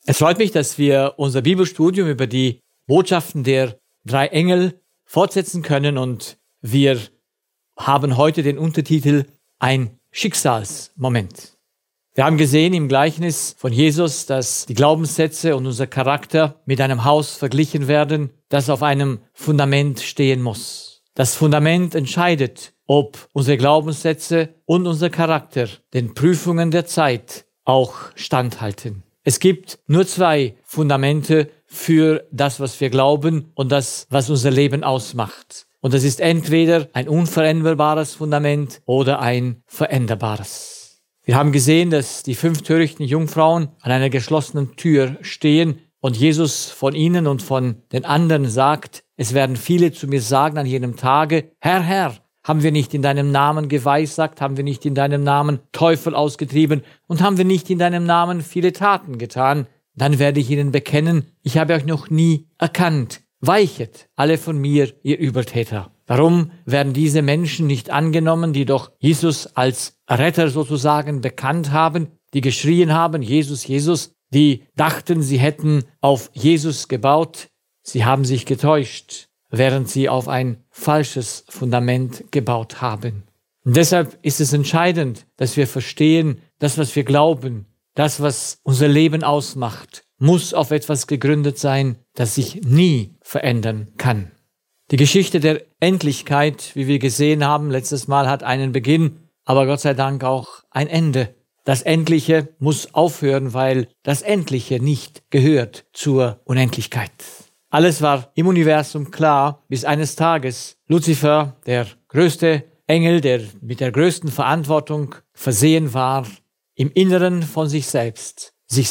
Es freut mich, dass wir unser Bibelstudium über die Botschaften der 3 Engel fortsetzen können und wir haben heute den Untertitel Ein Schicksalsmoment. Wir haben gesehen im Gleichnis von Jesus, dass die Glaubenssätze und unser Charakter mit einem Haus verglichen werden, das auf einem Fundament stehen muss. Das Fundament entscheidet, ob unsere Glaubenssätze und unser Charakter den Prüfungen der Zeit auch standhalten. Es gibt nur 2 Fundamente für das, was wir glauben und das, was unser Leben ausmacht. Und das ist entweder ein unveränderbares Fundament oder ein veränderbares. Wir haben gesehen, dass die 5 törichten Jungfrauen an einer geschlossenen Tür stehen und Jesus von ihnen und von den anderen sagt, es werden viele zu mir sagen an jenem Tage, Herr, Herr, haben wir nicht in deinem Namen geweissagt, haben wir nicht in deinem Namen Teufel ausgetrieben und haben wir nicht in deinem Namen viele Taten getan? Dann werde ich ihnen bekennen, ich habe euch noch nie erkannt. Weichet alle von mir, ihr Übeltäter. Warum werden diese Menschen nicht angenommen, die doch Jesus als Retter sozusagen bekannt haben, die geschrien haben, Jesus, Jesus, die dachten, sie hätten auf Jesus gebaut? Sie haben sich getäuscht, während sie auf ein falsches Fundament gebaut haben. Und deshalb ist es entscheidend, dass wir verstehen, das, was wir glauben, das, was unser Leben ausmacht, muss auf etwas gegründet sein, das sich nie verändern kann. Die Geschichte der Endlichkeit, wie wir gesehen haben, letztes Mal hat einen Beginn, aber Gott sei Dank auch ein Ende. Das Endliche muss aufhören, weil das Endliche nicht gehört zur Unendlichkeit. Alles war im Universum klar, bis eines Tages Luzifer, der größte Engel, der mit der größten Verantwortung versehen war, im Inneren von sich selbst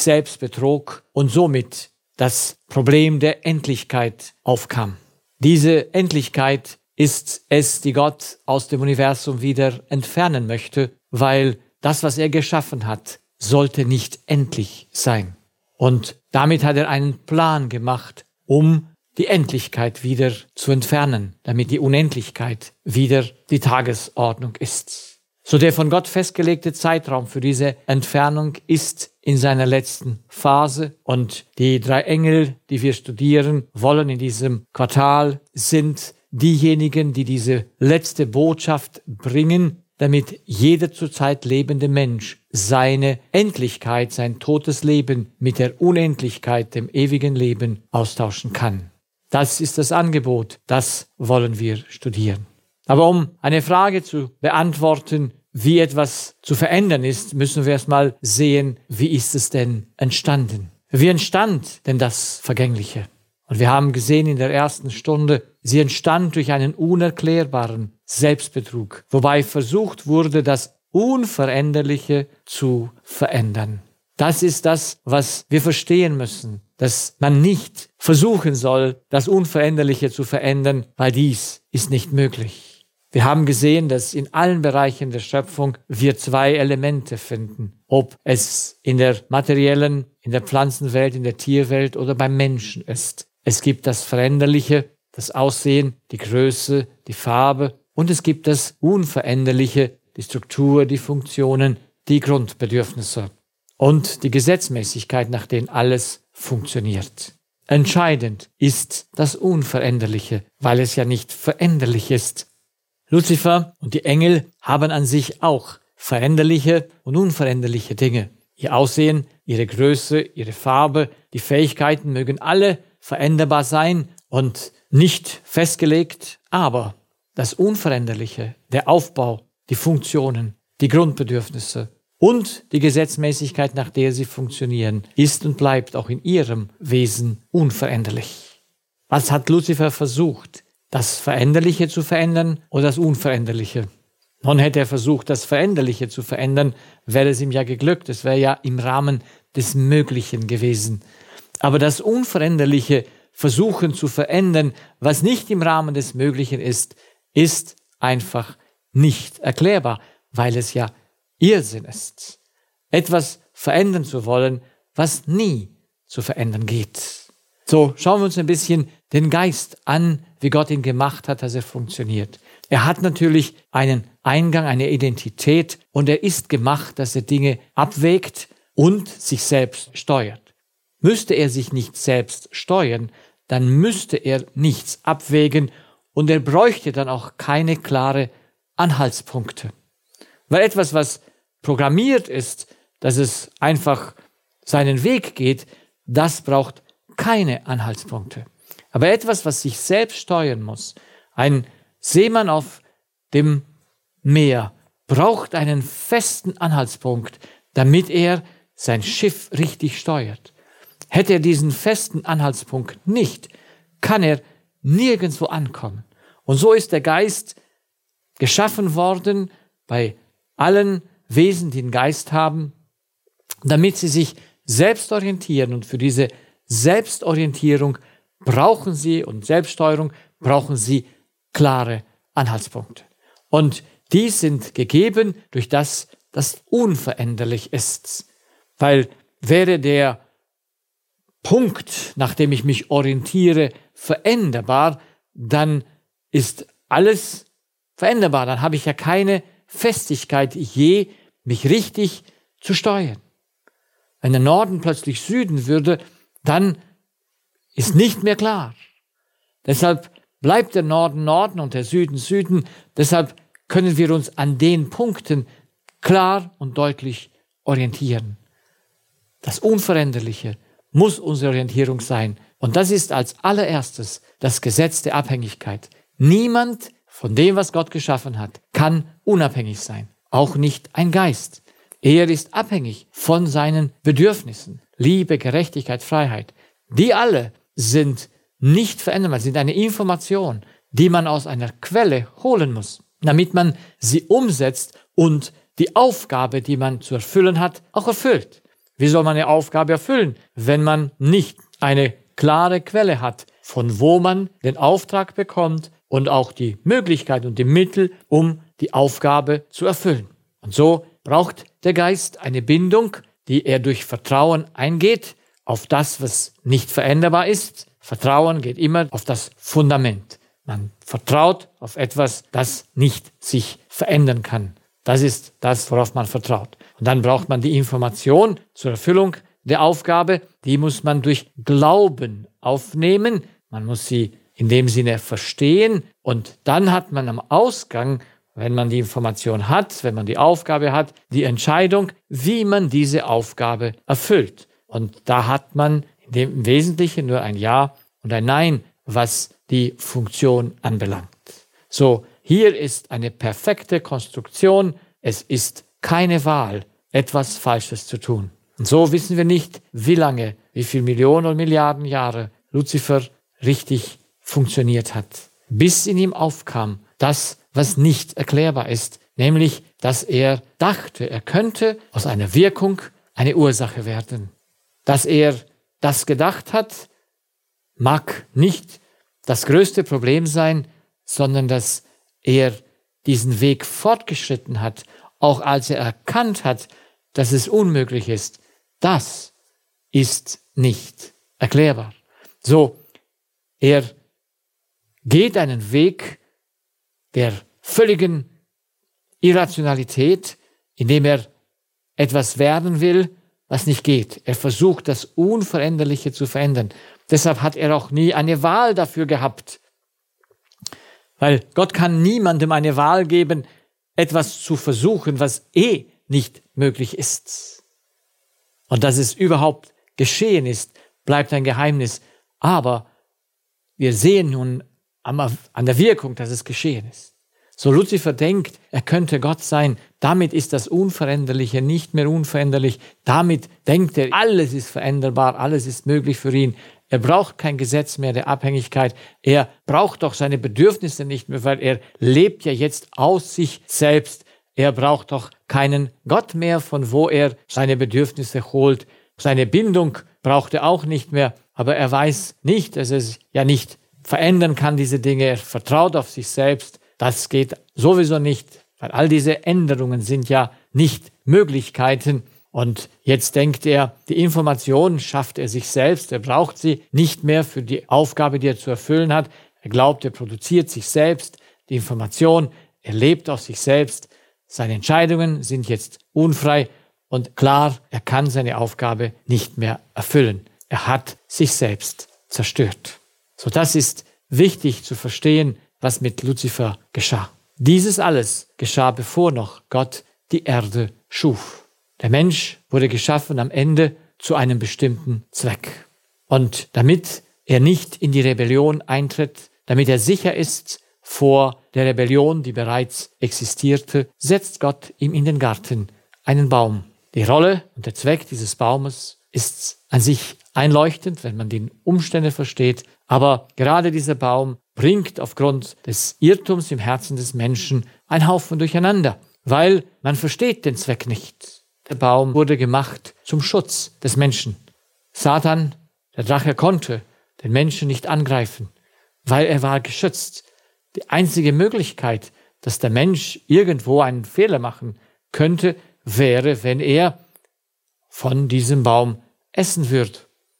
betrog und somit das Problem der Endlichkeit aufkam. Diese Endlichkeit ist es, die Gott aus dem Universum wieder entfernen möchte, weil das, was er geschaffen hat, sollte nicht endlich sein. Und damit hat er einen Plan gemacht, um die Endlichkeit wieder zu entfernen, damit die Unendlichkeit wieder die Tagesordnung ist. So der von Gott festgelegte Zeitraum für diese Entfernung ist in seiner letzten Phase und die 3 Engel, die wir studieren wollen in diesem Quartal, sind diejenigen, die diese letzte Botschaft bringen, damit jeder zurzeit lebende Mensch seine Endlichkeit, sein totes Leben mit der Unendlichkeit, dem ewigen Leben austauschen kann. Das ist das Angebot, das wollen wir studieren. Aber um eine Frage zu beantworten, wie etwas zu verändern ist, müssen wir erstmal sehen, wie ist es denn entstanden? Wie entstand denn das Vergängliche? Und wir haben gesehen in der ersten Stunde, sie entstand durch einen unerklärbaren Selbstbetrug, wobei versucht wurde, das Unveränderliche zu verändern. Das ist das, was wir verstehen müssen, dass man nicht versuchen soll, das Unveränderliche zu verändern, weil dies ist nicht möglich. Wir haben gesehen, dass in allen Bereichen der Schöpfung wir 2 Elemente finden, ob es in der materiellen, in der Pflanzenwelt, in der Tierwelt oder beim Menschen ist. Es gibt das Veränderliche, das Aussehen, die Größe, die Farbe und es gibt das Unveränderliche, die Struktur, die Funktionen, die Grundbedürfnisse und die Gesetzmäßigkeit, nach denen alles funktioniert. Entscheidend ist das Unveränderliche, weil es ja nicht veränderlich ist. Luzifer und die Engel haben an sich auch veränderliche und unveränderliche Dinge. Ihr Aussehen, ihre Größe, ihre Farbe, die Fähigkeiten mögen alle veränderbar sein und nicht festgelegt, aber das Unveränderliche, der Aufbau, die Funktionen, die Grundbedürfnisse und die Gesetzmäßigkeit, nach der sie funktionieren, ist und bleibt auch in ihrem Wesen unveränderlich. Was hat Luzifer versucht? Das Veränderliche zu verändern oder das Unveränderliche? Nun hätte er versucht, das Veränderliche zu verändern, wäre es ihm ja geglückt. Es wäre ja im Rahmen des Möglichen gewesen. Aber das Unveränderliche versuchen zu verändern, was nicht im Rahmen des Möglichen ist, ist einfach nicht erklärbar, weil es ja Irrsinn ist. Etwas verändern zu wollen, was nie zu verändern geht. So, schauen wir uns ein bisschen den Geist an, wie Gott ihn gemacht hat, dass er funktioniert. Er hat natürlich einen Eingang, eine Identität und er ist gemacht, dass er Dinge abwägt und sich selbst steuert. müsste er sich nicht selbst steuern, dann müsste er nichts abwägen und er bräuchte dann auch keine klare Anhaltspunkte. Weil etwas, was programmiert ist, dass es einfach seinen Weg geht, das braucht keine Anhaltspunkte. Aber etwas, was sich selbst steuern muss, ein Seemann auf dem Meer braucht einen festen Anhaltspunkt, damit er sein Schiff richtig steuert. Hätte er diesen festen Anhaltspunkt nicht, kann er nirgendwo ankommen. Und so ist der Geist geschaffen worden bei allen Wesen, die den Geist haben, damit sie sich selbst orientieren. Und für diese Selbstorientierung brauchen sie und Selbststeuerung brauchen sie klare Anhaltspunkte. Und die sind gegeben durch das unveränderlich ist. Weil wäre der Punkt, nach dem ich mich orientiere, veränderbar, dann ist alles veränderbar. Dann habe ich ja keine Festigkeit, je mich richtig zu steuern. Wenn der Norden plötzlich Süden würde, dann ist nicht mehr klar. Deshalb bleibt der Norden Norden und der Süden Süden. Deshalb können wir uns an den Punkten klar und deutlich orientieren. Das Unveränderliche muss unsere Orientierung sein. Und das ist als allererstes das Gesetz der Abhängigkeit. Niemand von dem, was Gott geschaffen hat, kann unabhängig sein. Auch nicht ein Geist. Er ist abhängig von seinen Bedürfnissen. Liebe, Gerechtigkeit, Freiheit. Die alle sind nicht veränderbar, sind eine Information, die man aus einer Quelle holen muss, damit man sie umsetzt und die Aufgabe, die man zu erfüllen hat, auch erfüllt. Wie soll man eine Aufgabe erfüllen, wenn man nicht eine klare Quelle hat, von wo man den Auftrag bekommt und auch die Möglichkeit und die Mittel, um die Aufgabe zu erfüllen? Und so braucht der Geist eine Bindung, die er durch Vertrauen eingeht, auf das, was nicht veränderbar ist. Vertrauen geht immer auf das Fundament. Man vertraut auf etwas, das nicht sich verändern kann. Das ist das, worauf man vertraut. Und dann braucht man die Information zur Erfüllung der Aufgabe. Die muss man durch Glauben aufnehmen. Man muss sie in dem Sinne verstehen. Und dann hat man am Ausgang, wenn man die Information hat, wenn man die Aufgabe hat, die Entscheidung, wie man diese Aufgabe erfüllt. Und da hat man im Wesentlichen nur ein Ja und ein Nein, was die Funktion anbelangt. So, hier ist eine perfekte Konstruktion. Es ist keine Wahl, etwas Falsches zu tun. Und so wissen wir nicht, wie lange, wie viele Millionen und Milliarden Jahre Luzifer richtig funktioniert hat, bis in ihm aufkam das, was nicht erklärbar ist, nämlich, dass er dachte, er könnte aus einer Wirkung eine Ursache werden. Dass er das gedacht hat, mag nicht das größte Problem sein, sondern dass er diesen Weg fortgeschritten hat, auch als er erkannt hat, dass es unmöglich ist. Das ist nicht erklärbar. So, er geht einen Weg der völligen Irrationalität, indem er etwas werden will, was nicht geht. Er versucht, das Unveränderliche zu verändern. Deshalb hat er auch nie eine Wahl dafür gehabt. Weil Gott kann niemandem eine Wahl geben, etwas zu versuchen, was nicht möglich ist. Und dass es überhaupt geschehen ist, bleibt ein Geheimnis. Aber wir sehen nun an der Wirkung, dass es geschehen ist. So Luzifer denkt, er könnte Gott sein. Damit ist das Unveränderliche nicht mehr unveränderlich. Damit denkt er, alles ist veränderbar, alles ist möglich für ihn. Er braucht kein Gesetz mehr der Abhängigkeit. Er braucht doch seine Bedürfnisse nicht mehr, weil er lebt ja jetzt aus sich selbst. Er braucht doch keinen Gott mehr, von wo er seine Bedürfnisse holt. Seine Bindung braucht er auch nicht mehr. Aber er weiß nicht, dass er es ja nicht verändern kann, diese Dinge. Er vertraut auf sich selbst. Das geht sowieso nicht, weil all diese Änderungen sind ja nicht Möglichkeiten. Und jetzt denkt er, die Information schafft er sich selbst. Er braucht sie nicht mehr für die Aufgabe, die er zu erfüllen hat. Er glaubt, er produziert sich selbst die Information. Er lebt aus sich selbst. Seine Entscheidungen sind jetzt unfrei und klar, er kann seine Aufgabe nicht mehr erfüllen. Er hat sich selbst zerstört. So, das ist wichtig zu verstehen, was mit Luzifer geschah. Dieses alles geschah, bevor noch Gott die Erde schuf. Der Mensch wurde geschaffen am Ende zu einem bestimmten Zweck. Und damit er nicht in die Rebellion eintritt, damit er sicher ist vor der Rebellion, die bereits existierte, setzt Gott ihm in den Garten einen Baum. Die Rolle und der Zweck dieses Baumes ist an sich einleuchtend, wenn man die Umstände versteht. Aber gerade dieser Baum bringt aufgrund des Irrtums im Herzen des Menschen einen Haufen durcheinander, weil man versteht den Zweck nicht. Der Baum wurde gemacht zum Schutz des Menschen. Satan, der Drache, konnte den Menschen nicht angreifen, weil er war geschützt. Die einzige Möglichkeit, dass der Mensch irgendwo einen Fehler machen könnte, wäre, wenn er von diesem Baum essen würde.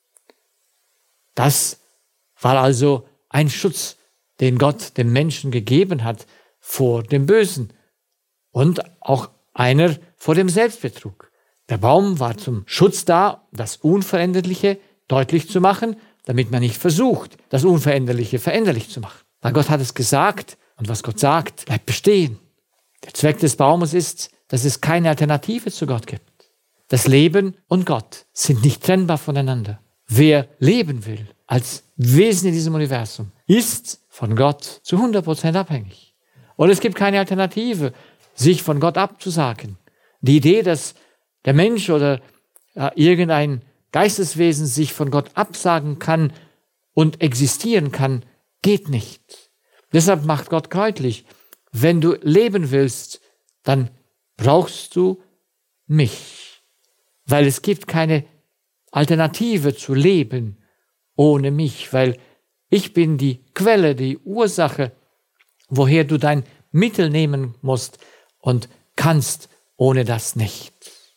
Das war also ein Schutz, den Gott dem Menschen gegeben hat vor dem Bösen und auch einer vor dem Selbstbetrug. Der Baum war zum Schutz da, das Unveränderliche deutlich zu machen, damit man nicht versucht, das Unveränderliche veränderlich zu machen. Weil Gott hat es gesagt und was Gott sagt, bleibt bestehen. Der Zweck des Baumes ist, dass es keine Alternative zu Gott gibt. Das Leben und Gott sind nicht trennbar voneinander. Wer leben will als Wesen in diesem Universum, ist von Gott zu 100% abhängig. Und es gibt keine Alternative, sich von Gott abzusagen. Die Idee, dass der Mensch oder irgendein Geisteswesen sich von Gott absagen kann und existieren kann, geht nicht. Deshalb macht Gott deutlich, wenn du leben willst, dann brauchst du mich. Weil es gibt keine Alternative zu leben ohne mich, weil ich bin die Quelle, die Ursache, woher du dein Mittel nehmen musst und kannst ohne das nicht.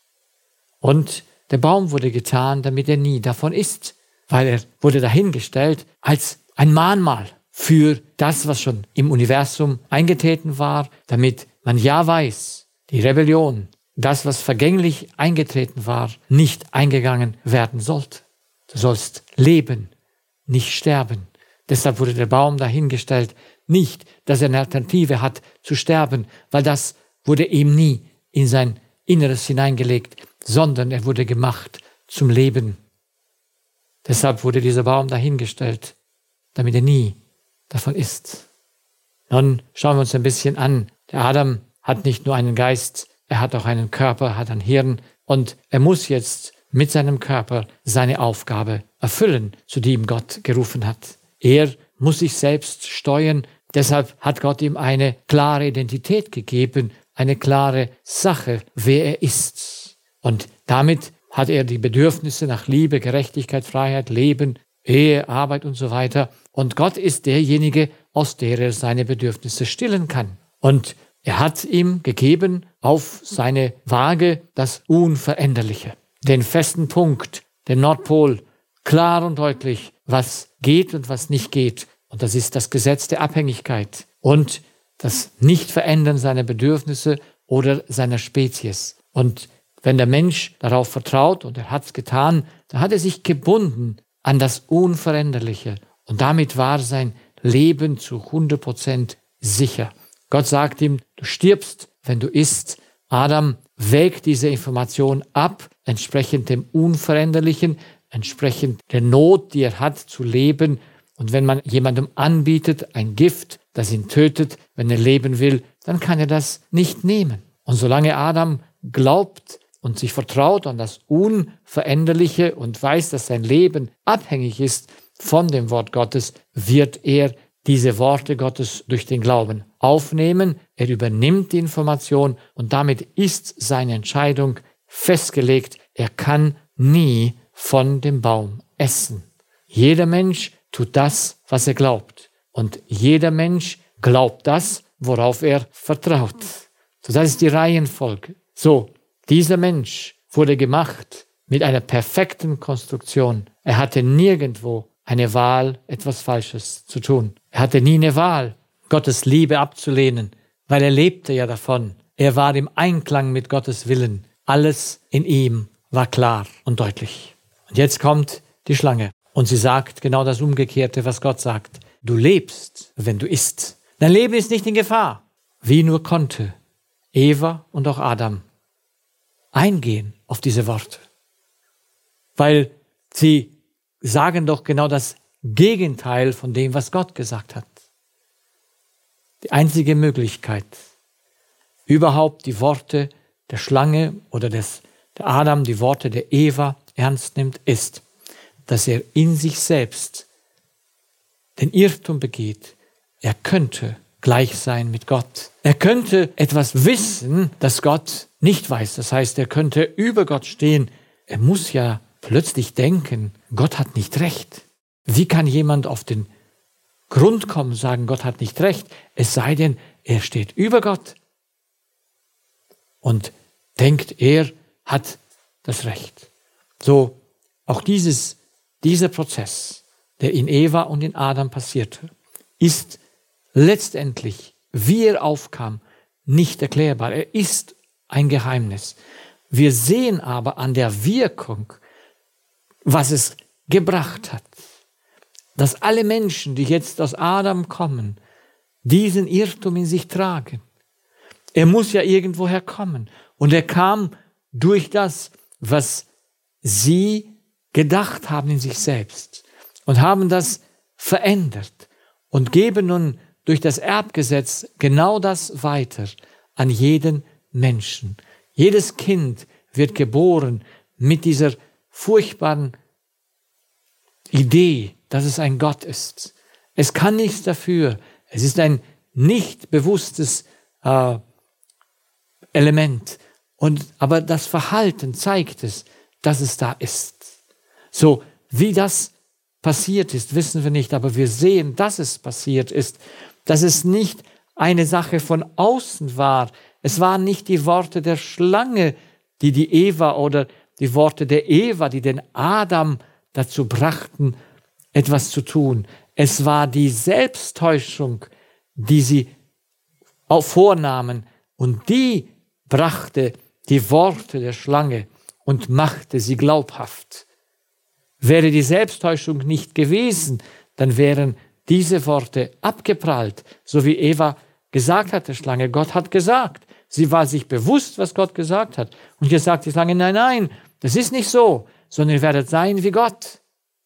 Und der Baum wurde getan, damit er nie davon isst, weil er wurde dahingestellt als ein Mahnmal für das, was schon im Universum eingetreten war, damit man ja weiß, die Rebellion, das, was vergänglich eingetreten war, nicht eingegangen werden sollte. Du sollst leben, nicht sterben. Deshalb wurde der Baum dahingestellt, nicht, dass er eine Alternative hat zu sterben, weil das wurde ihm nie in sein Inneres hineingelegt, sondern er wurde gemacht zum Leben. Deshalb wurde dieser Baum dahingestellt, damit er nie davon isst. Nun schauen wir uns ein bisschen an. Der Adam hat nicht nur einen Geist, er hat auch einen Körper, hat ein Hirn und er muss jetzt mit seinem Körper seine Aufgabe erfüllen, zu die ihm Gott gerufen hat. Er muss sich selbst steuern, deshalb hat Gott ihm eine klare Identität gegeben, eine klare Sache, wer er ist. Und damit hat er die Bedürfnisse nach Liebe, Gerechtigkeit, Freiheit, Leben, Ehe, Arbeit und so weiter. Und Gott ist derjenige, aus der er seine Bedürfnisse stillen kann. Und er hat ihm gegeben auf seine Waage das Unveränderliche, den festen Punkt, den Nordpol, klar und deutlich, was geht und was nicht geht. Und das ist das Gesetz der Abhängigkeit und das Nicht-Verändern seiner Bedürfnisse oder seiner Spezies. Und wenn der Mensch darauf vertraut, und er hat es getan, dann hat er sich gebunden an das Unveränderliche. Und damit war sein Leben zu 100% sicher. Gott sagt ihm, du stirbst, wenn du isst. Adam wägt diese Information ab, entsprechend dem Unveränderlichen, entsprechend der Not, die er hat zu leben. Und wenn man jemandem anbietet, ein Gift, das ihn tötet, wenn er leben will, dann kann er das nicht nehmen. Und solange Adam glaubt und sich vertraut an das Unveränderliche und weiß, dass sein Leben abhängig ist von dem Wort Gottes, wird er diese Worte Gottes durch den Glauben aufnehmen. Er übernimmt die Information und damit ist seine Entscheidung festgelegt. Er kann nie von dem Baum essen. Jeder Mensch tut das, was er glaubt. Und jeder Mensch glaubt das, worauf er vertraut. So, das ist die Reihenfolge. So, dieser Mensch wurde gemacht mit einer perfekten Konstruktion. Er hatte nirgendwo eine Wahl, etwas Falsches zu tun. Er hatte nie eine Wahl, Gottes Liebe abzulehnen, weil er lebte ja davon. Er war im Einklang mit Gottes Willen. Alles in ihm war klar und deutlich. Und jetzt kommt die Schlange. Und sie sagt genau das Umgekehrte, was Gott sagt. Du lebst, wenn du isst. Dein Leben ist nicht in Gefahr. Wie nur konnte Eva und auch Adam eingehen auf diese Worte. Weil sie sagen doch genau das Gegenteil von dem, was Gott gesagt hat. Die einzige Möglichkeit, überhaupt die Worte der Schlange oder der Adam, die Worte der Eva ernst nimmt, ist, dass er in sich selbst den Irrtum begeht. Er könnte gleich sein mit Gott. Er könnte etwas wissen, das Gott nicht weiß. Das heißt, er könnte über Gott stehen. Er muss ja plötzlich denken, Gott hat nicht recht. Wie kann jemand auf den Grund kommen und sagen, Gott hat nicht recht, es sei denn, er steht über Gott und denkt, er hat das Recht. So, auch dieser Prozess, der in Eva und in Adam passierte, ist letztendlich, wie er aufkam, nicht erklärbar. Er ist ein Geheimnis. Wir sehen aber an der Wirkung, was es gebracht hat, dass alle Menschen, die jetzt aus Adam kommen, diesen Irrtum in sich tragen. Er muss ja irgendwoher kommen. Und er kam durch das, was sie gedacht haben in sich selbst und haben das verändert und geben nun durch das Erbgesetz genau das weiter an jeden Menschen. Jedes Kind wird geboren mit dieser furchtbaren Idee, dass es ein Gott ist. Es kann nichts dafür. Es ist ein nicht bewusstes Element. Aber das Verhalten zeigt es, dass es da ist. So, wie das passiert ist, wissen wir nicht, aber wir sehen, dass es passiert ist, dass es nicht eine Sache von außen war. Es waren nicht die Worte der Schlange, die Eva oder die Worte der Eva, die den Adam dazu brachten, etwas zu tun. Es war die Selbsttäuschung, die sie vornahmen, und die brachte die Worte der Schlange und machte sie glaubhaft. Wäre die Selbsttäuschung nicht gewesen, dann wären diese Worte abgeprallt, so wie Eva gesagt hat, der Schlange. Gott hat gesagt. Sie war sich bewusst, was Gott gesagt hat. Und jetzt sagt die Schlange, nein, nein, das ist nicht so, sondern ihr werdet sein wie Gott.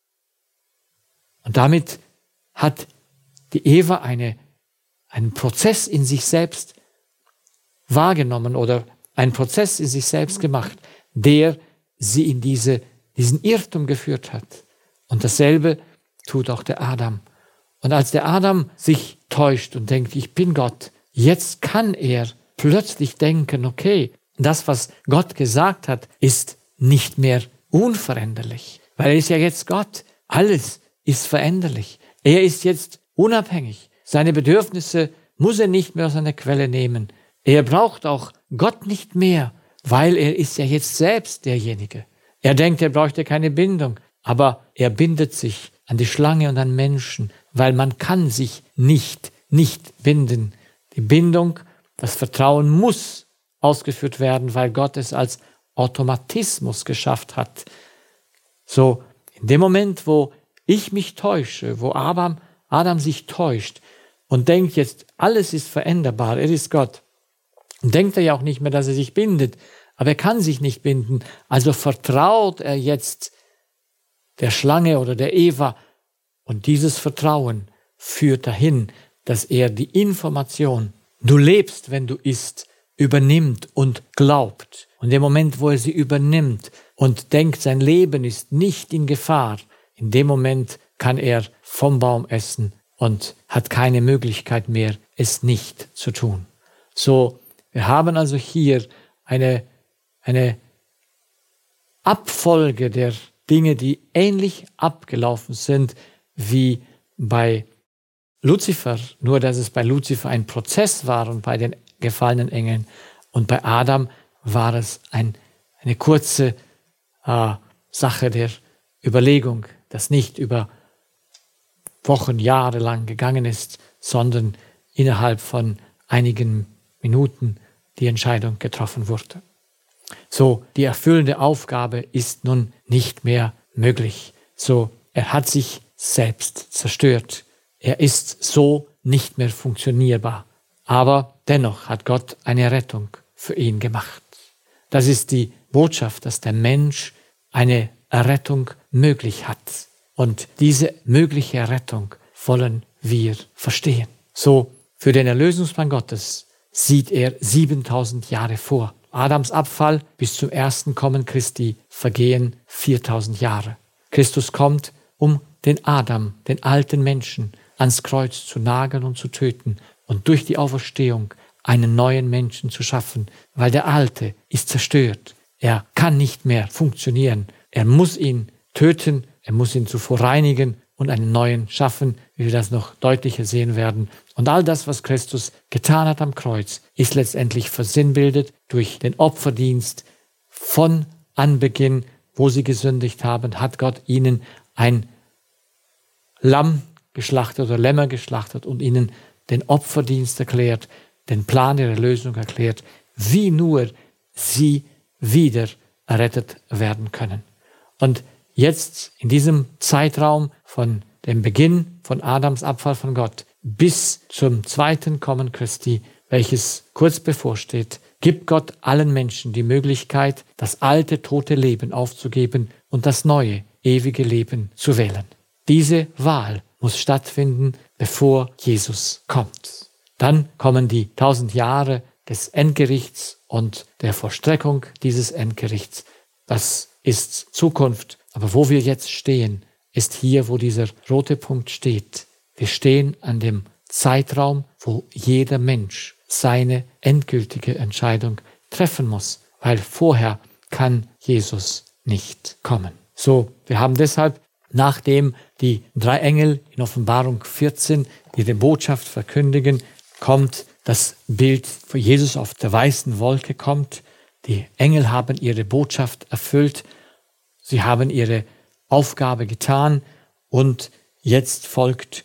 Und damit hat die Eva einen Prozess in sich selbst wahrgenommen oder einen Prozess in sich selbst gemacht, der sie in diesen Irrtum geführt hat. Und dasselbe tut auch der Adam. Und als der Adam sich täuscht und denkt, ich bin Gott, jetzt kann er plötzlich denken, okay, das, was Gott gesagt hat, ist nicht mehr unveränderlich, weil er ist ja jetzt Gott. Alles ist veränderlich. Er ist jetzt unabhängig. Seine Bedürfnisse muss er nicht mehr aus einer Quelle nehmen. Er braucht auch Gott nicht mehr, weil er ist ja jetzt selbst derjenige. Er denkt, er bräuchte keine Bindung, aber er bindet sich an die Schlange und an Menschen, weil man kann sich nicht binden. Die Bindung, das Vertrauen muss ausgeführt werden, weil Gott es als Automatismus geschafft hat. So, in dem Moment, wo ich mich täusche, wo Adam sich täuscht und denkt jetzt, alles ist veränderbar, er ist Gott, und denkt er ja auch nicht mehr, dass er sich bindet, aber er kann sich nicht binden, also vertraut er jetzt der Schlange oder der Eva, und dieses Vertrauen führt dahin, dass er die Information, du lebst, wenn du isst, übernimmt und glaubt. Und in dem Moment, wo er sie übernimmt und denkt, sein Leben ist nicht in Gefahr, in dem Moment kann er vom Baum essen und hat keine Möglichkeit mehr, es nicht zu tun. So, wir haben also hier eine Abfolge der Dinge, die ähnlich abgelaufen sind wie bei Luzifer, nur dass es bei Luzifer ein Prozess war und bei den gefallenen Engeln, und bei Adam war es eine kurze Sache der Überlegung, das nicht über Wochen, Jahre lang gegangen ist, sondern innerhalb von einigen Minuten die Entscheidung getroffen wurde. So, die erfüllende Aufgabe ist nun nicht mehr möglich. So, er hat sich selbst zerstört. Er ist so nicht mehr funktionierbar. Aber dennoch hat Gott eine Rettung für ihn gemacht. Das ist die Botschaft, dass der Mensch eine Errettung möglich hat. Und diese mögliche Errettung wollen wir verstehen. So, für den Erlösungsplan Gottes sieht er 7000 Jahre vor. Adams Abfall bis zum ersten Kommen Christi vergehen 4000 Jahre. Christus kommt, um den Adam, den alten Menschen, ans Kreuz zu nageln und zu töten und durch die Auferstehung einen neuen Menschen zu schaffen, weil der alte ist zerstört. Er kann nicht mehr funktionieren. Er muss ihn töten, er muss ihn zuvor reinigen und einen neuen schaffen, wie wir das noch deutlicher sehen werden. Und all das, was Christus getan hat am Kreuz, ist letztendlich versinnbildet durch den Opferdienst. Von Anbeginn, wo sie gesündigt haben, hat Gott ihnen ein Lamm geschlachtet oder Lämmer geschlachtet und ihnen den Opferdienst erklärt, den Plan der Erlösung erklärt, wie nur sie wieder errettet werden können. Und jetzt in diesem Zeitraum von dem Beginn von Adams Abfall von Gott bis zum zweiten Kommen Christi, welches kurz bevorsteht, gibt Gott allen Menschen die Möglichkeit, das alte, tote Leben aufzugeben und das neue, ewige Leben zu wählen. Diese Wahl muss stattfinden, bevor Jesus kommt. Dann kommen die 1000 Jahre des Endgerichts und der Vollstreckung dieses Endgerichts. Das ist Zukunft. Aber wo wir jetzt stehen, ist hier, wo dieser rote Punkt steht. Wir stehen an dem Zeitraum, wo jeder Mensch seine endgültige Entscheidung treffen muss, weil vorher kann Jesus nicht kommen. So, wir haben deshalb, nachdem die 3 Engel in Offenbarung 14 ihre Botschaft verkündigen, kommt das Bild, wo Jesus auf der weißen Wolke kommt. Die Engel haben ihre Botschaft erfüllt. Sie haben ihre Aufgabe getan und jetzt folgt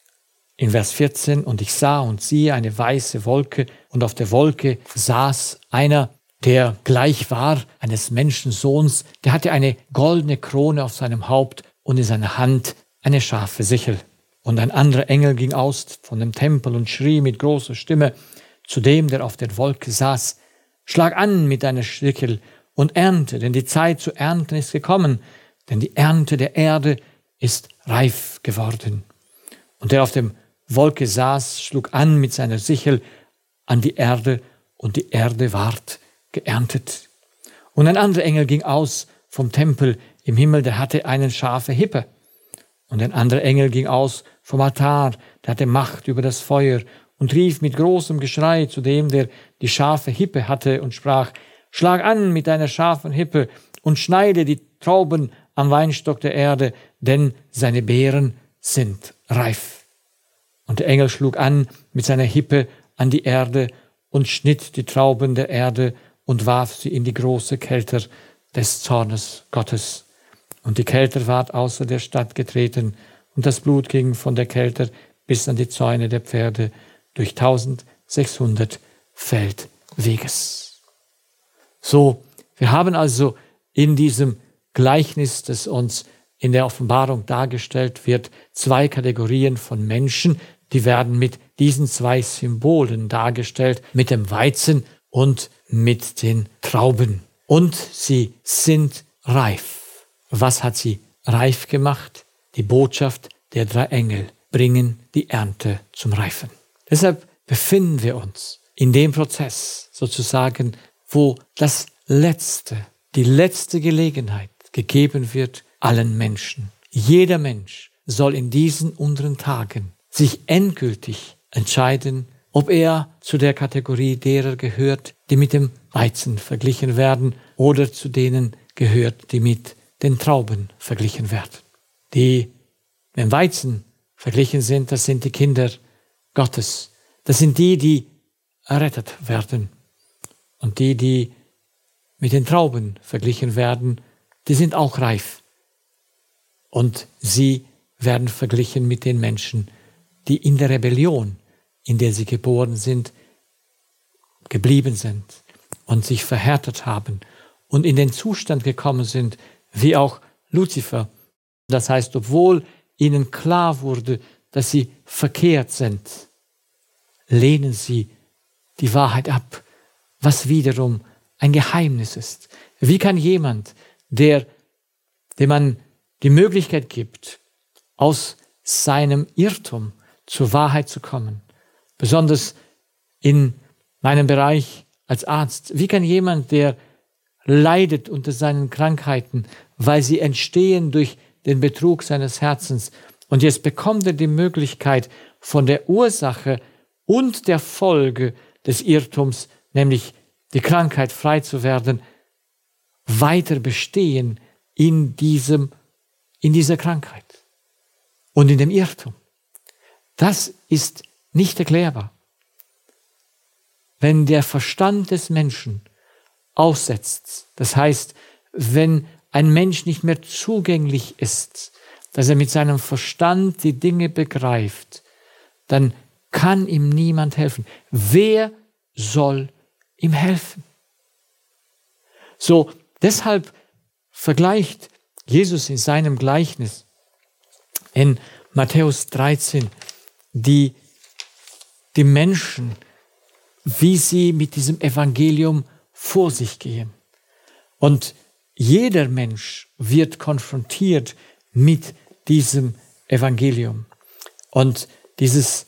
in Vers 14, und ich sah und siehe eine weiße Wolke und auf der Wolke saß einer, der gleich war eines Menschensohns, der hatte eine goldene Krone auf seinem Haupt und in seiner Hand eine scharfe Sichel. Und ein anderer Engel ging aus von dem Tempel und schrie mit großer Stimme zu dem, der auf der Wolke saß: Schlag an mit deiner Sichel und ernte, denn die Zeit zu ernten ist gekommen, denn die Ernte der Erde ist reif geworden. Und der auf dem Wolke saß, schlug an mit seiner Sichel an die Erde, und die Erde ward geerntet. Und ein anderer Engel ging aus vom Tempel im Himmel, der hatte eine scharfe Hippe. Und ein anderer Engel ging aus vom Altar, der hatte Macht über das Feuer, und rief mit großem Geschrei zu dem, der die scharfe Hippe hatte, und sprach: Schlag an mit deiner scharfen Hippe und schneide die Trauben am Weinstock der Erde, denn seine Beeren sind reif. Und der Engel schlug an mit seiner Hippe an die Erde und schnitt die Trauben der Erde und warf sie in die große Kelter des Zornes Gottes. Und die Kelter ward außer der Stadt getreten, und das Blut ging von der Kelter bis an die Zäune der Pferde durch 1600 Feldweges. So, wir haben also in diesem Gleichnis, das uns in der Offenbarung dargestellt wird, 2 Kategorien von Menschen, die werden mit diesen 2 Symbolen dargestellt, mit dem Weizen und mit den Trauben. Und sie sind reif. Was hat sie reif gemacht? Die Botschaft der 3 Engel bringen die Ernte zum Reifen. Deshalb befinden wir uns in dem Prozess sozusagen, wo die letzte Gelegenheit gegeben wird allen Menschen. Jeder Mensch soll in diesen unseren Tagen sich endgültig entscheiden, ob er zu der Kategorie derer gehört, die mit dem Weizen verglichen werden, oder zu denen gehört, die mit den Trauben verglichen werden. Die mit dem Weizen verglichen sind, das sind die Kinder Gottes. Das sind die, die errettet werden. Und die mit den Trauben verglichen werden, die sind auch reif. Und sie werden verglichen mit den Menschen, die in der Rebellion, in der sie geboren sind, geblieben sind und sich verhärtet haben und in den Zustand gekommen sind, wie auch Luzifer, Das heißt, obwohl ihnen klar wurde, dass sie verkehrt sind, lehnen sie die Wahrheit ab, was wiederum ein Geheimnis ist. Wie kann jemand, dem man die Möglichkeit gibt, aus seinem Irrtum zur Wahrheit zu kommen, besonders in meinem Bereich als Arzt, wie kann jemand, der leidet unter seinen Krankheiten, weil sie entstehen durch den Betrug seines Herzens, und jetzt bekommt er die Möglichkeit, von der Ursache und der Folge des Irrtums, nämlich die Krankheit, frei zu werden, weiter bestehen in dieser Krankheit und in dem Irrtum. Das ist nicht erklärbar. Wenn der Verstand des Menschen aussetzt, das heißt, wenn ein Mensch nicht mehr zugänglich ist, dass er mit seinem Verstand die Dinge begreift, dann kann ihm niemand helfen. Wer soll ihm helfen? So, deshalb vergleicht Jesus in seinem Gleichnis in Matthäus 13 die Menschen, wie sie mit diesem Evangelium vor sich gehen. Und jeder Mensch wird konfrontiert mit diesem Evangelium. Und dieses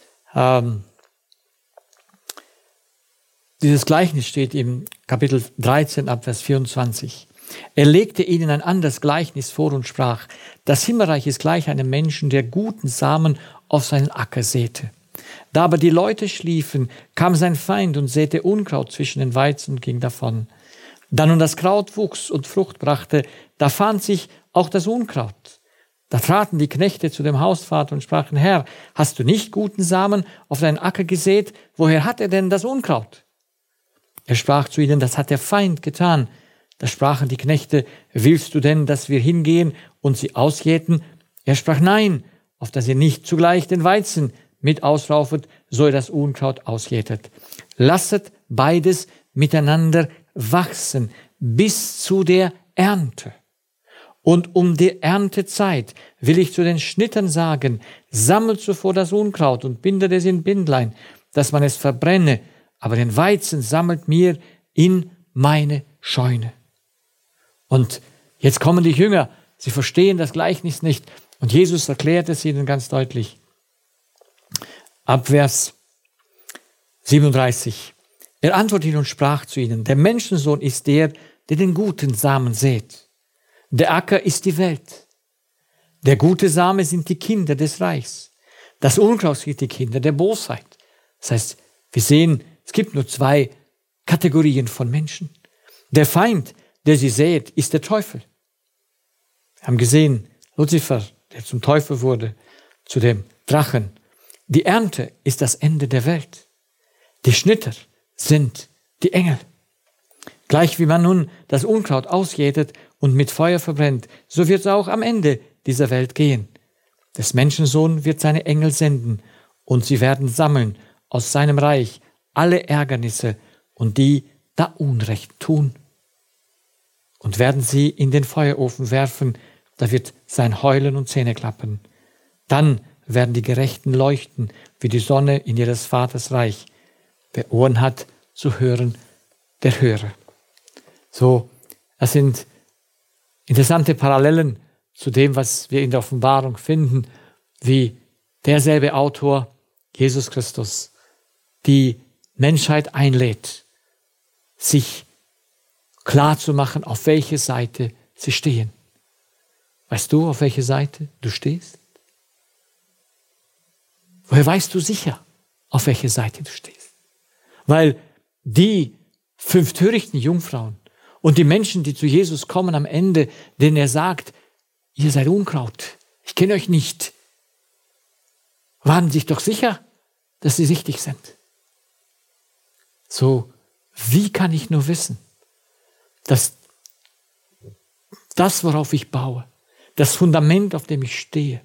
Gleichnis steht im Kapitel 13 ab Vers 24. Er legte ihnen ein anderes Gleichnis vor und sprach: Das Himmelreich ist gleich einem Menschen, der guten Samen auf seinen Acker säte. Da aber die Leute schliefen, kam sein Feind und säte Unkraut zwischen den Weizen und ging davon. Da nun das Kraut wuchs und Frucht brachte, da fand sich auch das Unkraut. Da traten die Knechte zu dem Hausvater und sprachen: Herr, hast du nicht guten Samen auf deinen Acker gesät? Woher hat er denn das Unkraut? Er sprach zu ihnen: Das hat der Feind getan. Da sprachen die Knechte: Willst du denn, dass wir hingehen und sie ausjäten? Er sprach: Nein, auf dass ihr nicht zugleich den Weizen mit ausraufet, so ihr das Unkraut ausjätet. Lasset beides miteinander wachsen bis zu der Ernte. Und um die Erntezeit will ich zu den Schnittern sagen: Sammelt zuvor das Unkraut und bindet es in Bindlein, dass man es verbrenne, aber den Weizen sammelt mir in meine Scheune. Und jetzt kommen die Jünger, sie verstehen das Gleichnis nicht, und Jesus erklärt es ihnen ganz deutlich. Ab Vers 37. Er antwortete und sprach zu ihnen: Der Menschensohn ist der den guten Samen sät. Der Acker ist die Welt. Der gute Same sind die Kinder des Reichs. Das Unkraut sind die Kinder der Bosheit. Das heißt, wir sehen, es gibt nur zwei Kategorien von Menschen. Der Feind, der sie sät, ist der Teufel. Wir haben gesehen, Luzifer, der zum Teufel wurde, zu dem Drachen. Die Ernte ist das Ende der Welt. Die Schnitter sind die Engel. Gleich wie man nun das Unkraut ausjätet und mit Feuer verbrennt, so wird es auch am Ende dieser Welt gehen. Des Menschensohn wird seine Engel senden, und sie werden sammeln aus seinem Reich alle Ärgernisse und die da Unrecht tun. Und werden sie in den Feuerofen werfen, da wird sein Heulen und Zähneklappen. Dann werden die Gerechten leuchten wie die Sonne in ihres Vaters Reich. Wer Ohren hat zu hören, der höre. So, das sind interessante Parallelen zu dem, was wir in der Offenbarung finden, wie derselbe Autor, Jesus Christus, die Menschheit einlädt, sich klar zu machen, auf welche Seite sie stehen. Weißt du, auf welche Seite du stehst? Woher weißt du sicher, auf welche Seite du stehst? Weil die 5 törichten Jungfrauen und die Menschen, die zu Jesus kommen am Ende, denen er sagt: Ihr seid Unkraut, ich kenne euch nicht, waren sich doch sicher, dass sie richtig sind. So, wie kann ich nur wissen, dass das, worauf ich baue, das Fundament, auf dem ich stehe,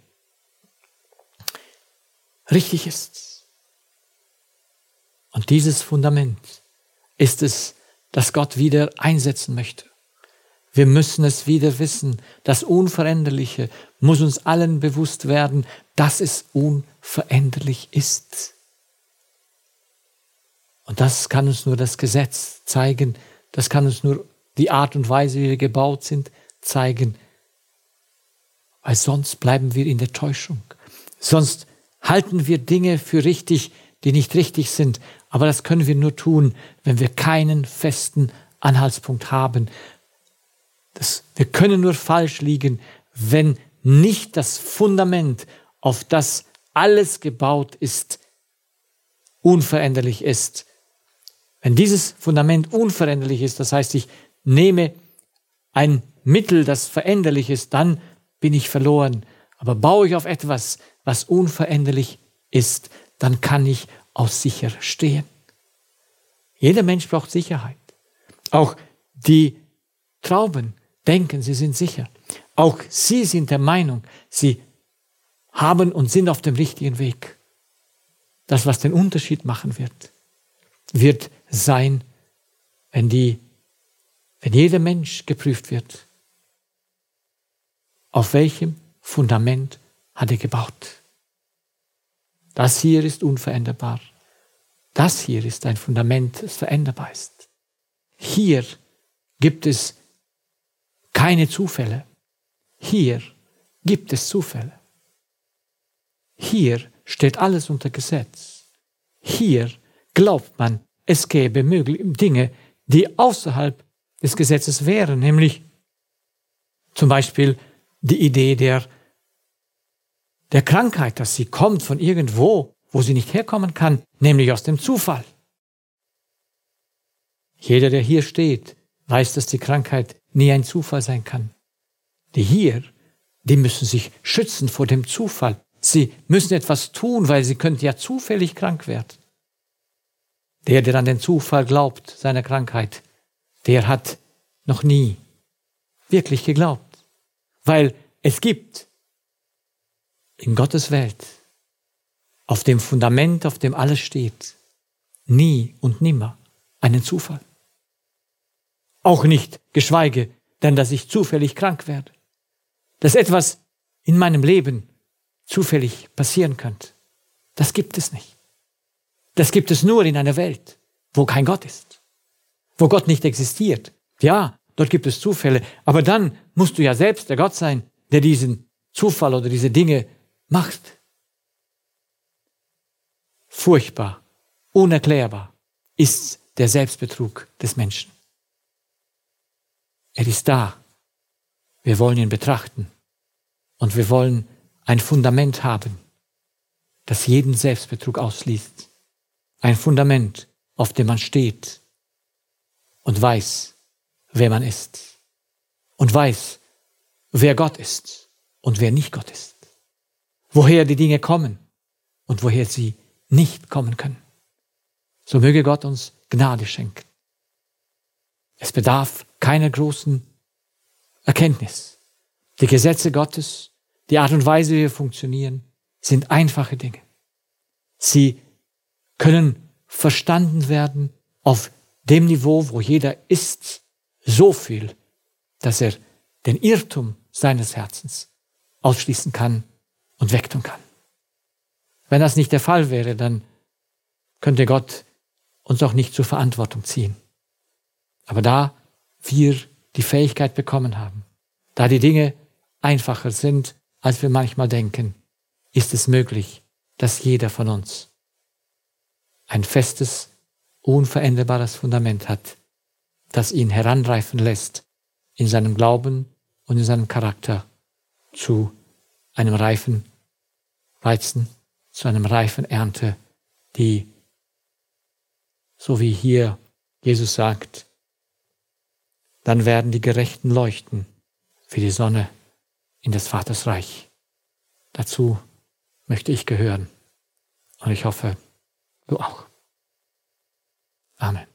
richtig ist? Und dieses Fundament ist es, das Gott wieder einsetzen möchte. Wir müssen es wieder wissen. Das Unveränderliche muss uns allen bewusst werden, dass es unveränderlich ist. Und das kann uns nur das Gesetz zeigen. Das kann uns nur die Art und Weise, wie wir gebaut sind, zeigen. Weil sonst bleiben wir in der Täuschung. Sonst halten wir Dinge für richtig, die nicht richtig sind. Aber das können wir nur tun, wenn wir keinen festen Anhaltspunkt haben. Wir können nur falsch liegen, wenn nicht das Fundament, auf das alles gebaut ist, unveränderlich ist. Wenn dieses Fundament unveränderlich ist, das heißt, ich nehme ein Mittel, das veränderlich ist, dann bin ich verloren. Aber baue ich auf etwas, was unveränderlich ist, dann kann ich auch sicher stehen. Jeder Mensch braucht Sicherheit. Auch die Trauben denken, sie sind sicher. Auch sie sind der Meinung, sie haben und sind auf dem richtigen Weg. Das, was den Unterschied machen wird sein, wenn jeder Mensch geprüft wird. Auf welchem Fundament hat er gebaut? Das hier ist unveränderbar. Das hier ist ein Fundament, das veränderbar ist. Hier gibt es keine Zufälle. Hier gibt es Zufälle. Hier steht alles unter Gesetz. Hier glaubt man, es gäbe Dinge, die außerhalb des Gesetzes wären, nämlich zum Beispiel die Idee der Krankheit, dass sie kommt von irgendwo, wo sie nicht herkommen kann, nämlich aus dem Zufall. Jeder, der hier steht, weiß, dass die Krankheit nie ein Zufall sein kann. Die müssen sich schützen vor dem Zufall. Sie müssen etwas tun, weil sie könnten ja zufällig krank werden. Der an den Zufall glaubt, seiner Krankheit, der hat noch nie wirklich geglaubt. Weil es gibt in Gottes Welt, auf dem Fundament, auf dem alles steht, nie und nimmer einen Zufall. Auch nicht, geschweige denn, dass ich zufällig krank werde. Dass etwas in meinem Leben zufällig passieren könnte. Das gibt es nicht. Das gibt es nur in einer Welt, wo kein Gott ist. Wo Gott nicht existiert. Ja, dort gibt es Zufälle, aber dann musst du ja selbst der Gott sein, der diesen Zufall oder diese Dinge macht. Furchtbar, unerklärbar ist der Selbstbetrug des Menschen. Er ist da. Wir wollen ihn betrachten. Und wir wollen ein Fundament haben, das jeden Selbstbetrug ausschließt. Ein Fundament, auf dem man steht und weiß, wer man ist. Und weiß, wer Gott ist und wer nicht Gott ist. Woher die Dinge kommen und woher sie nicht kommen können. So möge Gott uns Gnade schenken. Es bedarf keiner großen Erkenntnis. Die Gesetze Gottes, die Art und Weise, wie wir funktionieren, sind einfache Dinge. Sie können verstanden werden auf dem Niveau, wo jeder ist, so viel, dass er den Irrtum seines Herzens ausschließen kann und wegtun kann. Wenn das nicht der Fall wäre, dann könnte Gott uns auch nicht zur Verantwortung ziehen. Aber da wir die Fähigkeit bekommen haben, da die Dinge einfacher sind, als wir manchmal denken, ist es möglich, dass jeder von uns ein festes, unveränderbares Fundament hat, das ihn heranreifen lässt in seinem Glauben und in seinem Charakter zu einem reifen Weizen, zu einem reifen Ernte, die, so wie hier Jesus sagt, dann werden die Gerechten leuchten wie die Sonne in des Vaters Reich. Dazu möchte ich gehören und ich hoffe, du auch. Amen.